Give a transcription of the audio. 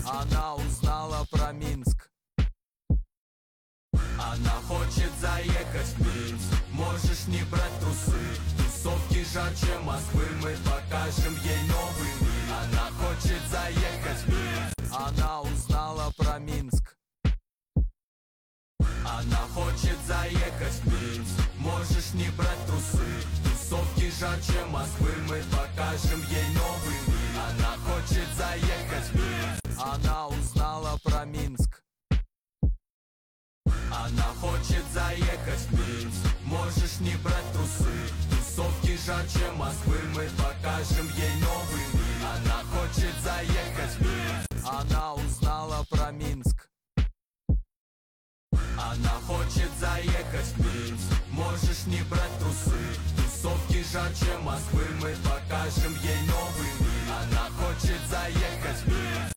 Она узнала про Минск. Она хочет заехать в Минск. Можешь не брать трусы. Тусовки жарче Москвы, мы покажем ей новый мир. Она хочет заехать в Минск. Она узнала про Минск. Она хочет заехать в Минск. Можешь не брать трусы. Тусовки жарче Москвы, мы покажем ей новый мир. Она хочет заехать в Минск. Она